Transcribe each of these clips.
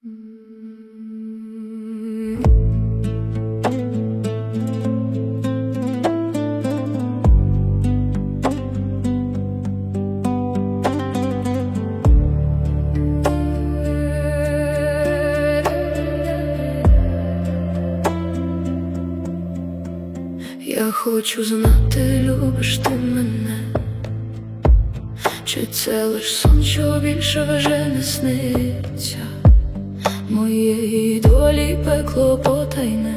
Я хочу знати, любиш ти мене, чи це лиш сон, що більше вже не сниться. Моєї долі пекло потайне,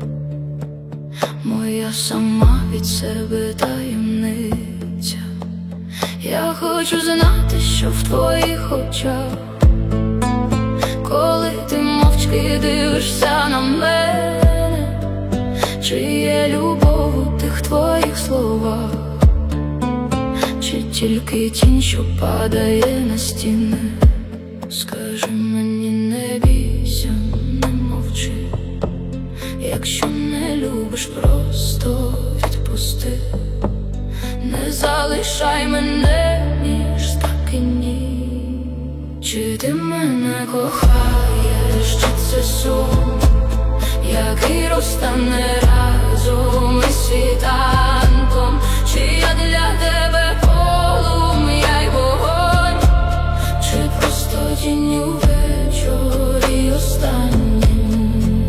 моя сама від себе таємниця. Я хочу знати, що в твоїх очах, коли ти мовчки дивишся на мене, чи є любов у тих твоїх словах, чи тільки тінь, що падає на стіни. Скажи мені, не бійся, не мовчи, якщо не любиш, просто відпусти. Не залишай мене між так і ні. Чи ти мене кохаєш, чи це сон, який розтане разом із світанком? Чи я для тебе полум'я й вогонь, чи просто тінь у вечорі останнім?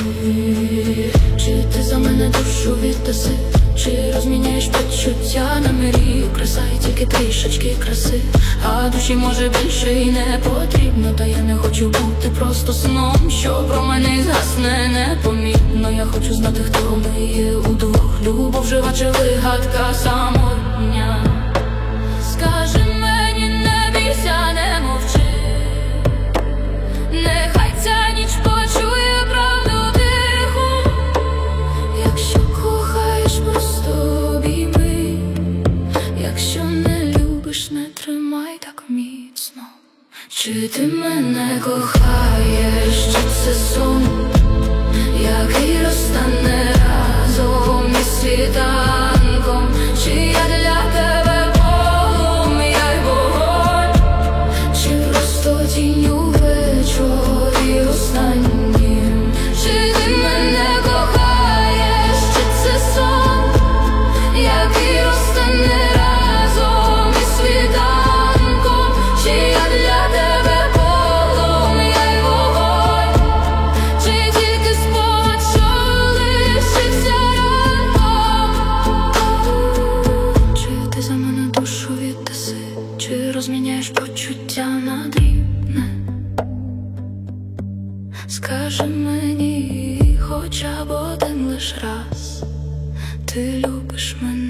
Чи ти за мене душу віддаси, чи розміняєш почуття на мрію? Краса і тільки трішечки краси, а душі може більше і не потрібно. Та я не хочу бути просто сном, що про мене згасне непомітно. Я хочу знати, хто ми є удвох, любов жива чи вигадка самотня. Скажи мені, не бійся, не мовчи, нехай ця ніч почує правду тиху. Якщо кохаєш, просто обійми, якщо не любиш, не тримай так міцно. Чи ти мене кохаєш, чи це сон, який розтане разом із світанком? Чи я для тебе полум'я й вогонь, чи просто тінь у вечорі останнім? Чи ти мене кохаєш, чи це сон, який розтане разом із світанком? Чи я для тебе полум'я й вогонь, чи тільки спогад, що лишився ранком? Чи ти за мене душу віддаси, чи розміняєш почуття на дрібне? Скажи мені хоча б один лиш раз, ти любиш мене.